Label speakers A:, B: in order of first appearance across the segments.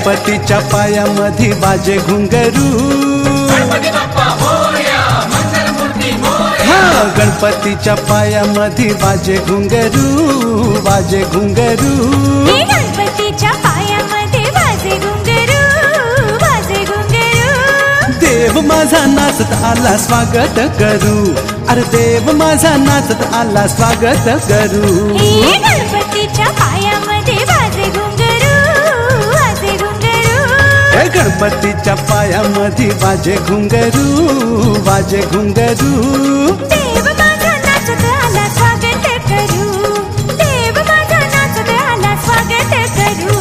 A: गणपतीच्या पायामध्ये वाजे घुंगरू,
B: गणपती बाप्पा मोरया, मंगलमूर्ती मोरया.
A: हा गणपतीच्या पायामध्ये वाजे घुंगरू, वाजे घुंगरू.
C: हे गणपतीच्या पायामध्ये वाजे घुंगरू, वाजे घुंगरू.
A: देव माझा नाचत आला स्वागत करू, अरे देव माझा नाचत आला स्वागत करू.
C: हे गणपतीच्या पायामध्ये वाजे घुंगरू, वाजे घुंगरू.
A: हे गणपतीच्या पायामध्ये वाजे घुंगरू, वाजे घुंगरू.
C: देव माझा नाचत आला स्वागत करू, देव माझा नाचत आला स्वागत करू.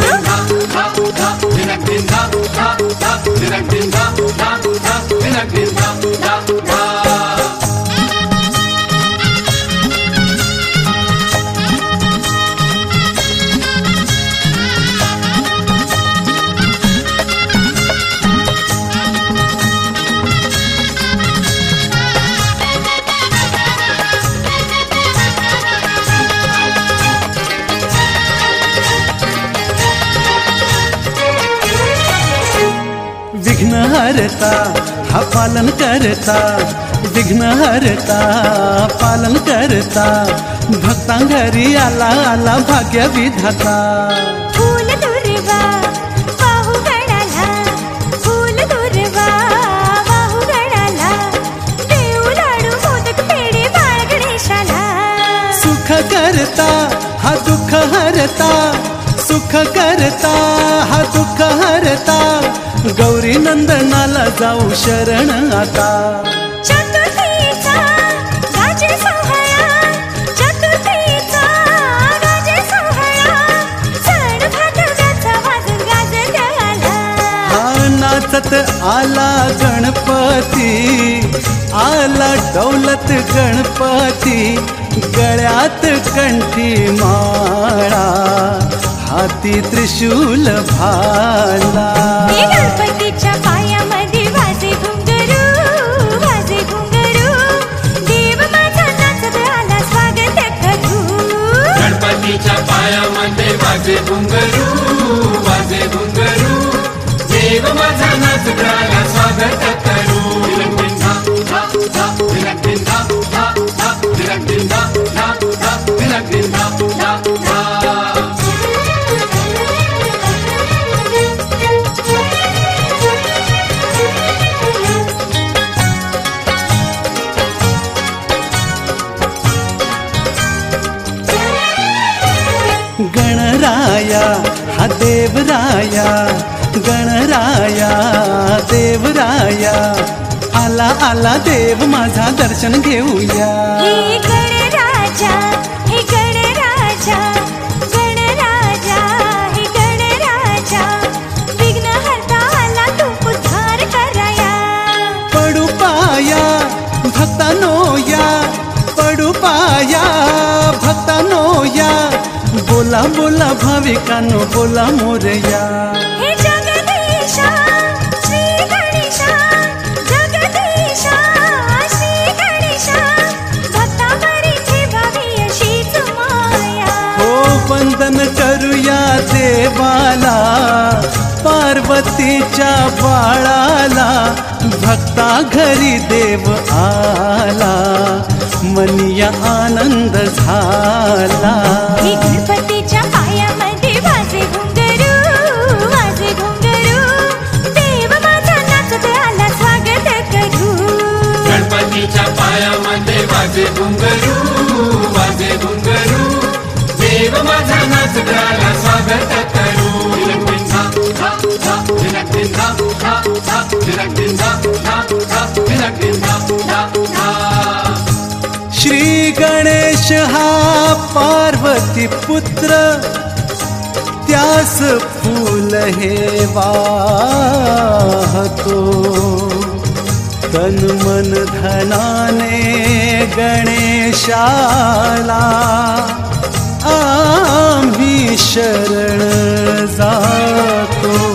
A: विघ्नहर्ता हा पालन करता, विघ्नहर्ता पालन करता. भक्तांघरी आला आला भाग्य विधाता.
C: फूल दुर्वा वाहू गणाला, फूल दुर्वा वाहू गणाला. देऊ लाडू मोदक पेढे बाळ गणेशाला.
A: सुख करता हा दुःख हरता, सुख करता हा दुःख हरता. गौरी नंदनाला जाऊ शरण आता.
C: चतुर्थीचा गाजे सोहळा, चतुर्थीचा गाजे सोहळा. सण भादव्याचा वाजून गाजत आला.
A: हा नाचत आला गणपती, आला डौलत गणपती. गळ्यात कंठी माळा, हाती त्रिशूल भाला.
C: हे गणपतीच्या पायामध्ये वाजे घुंगरू, वाजे घुंगरू. देव माझा नाचत आला स्वागत करू.
B: गणपतीच्या पायामध्ये वाजे घुंगरू, वाजे घुंगरू. देव माझा नाचत आला स्वागत करू.
A: गणराया हा देवराया, गणराया देवराया. आला आला देव माझा दर्शन घेऊया.
C: हे गणराजा, हे गणराजा, गणराजा, हे गणराजा. विघ्नहर्ता आला तू उद्धार कराया.
A: पडू पाया भक्तानो या, पडू पाया भक्तानो या. बोला बोला भाविकांनो बोला मोरया.
C: हे जगदीशा श्री गणेशा, जगदीशा श्री गणेशा. भक्तावरी ठेवावी अशीच माया.
A: हो वंदन करूया देवाला, पार्वतीच्या बाळाला. भक्ता घरी देव आला, मनिया आनंद झाला.
C: हे गणपतीच्या पायामध्ये वाजे घुंगरू, वाजे घुंगरू. देव माझा नाचत आला स्वागत करू.
B: गणपतीच्या पायामध्ये वाजे घुंगरू, वाजे घुंगरू. देव माझा नाचत आला स्वागत करू.
A: श्री गणेश हा पार्वती पुत्र, त्यास फूल हे वाहतो. तन मन धनाने गणेशाला आम्ही शरण जातो.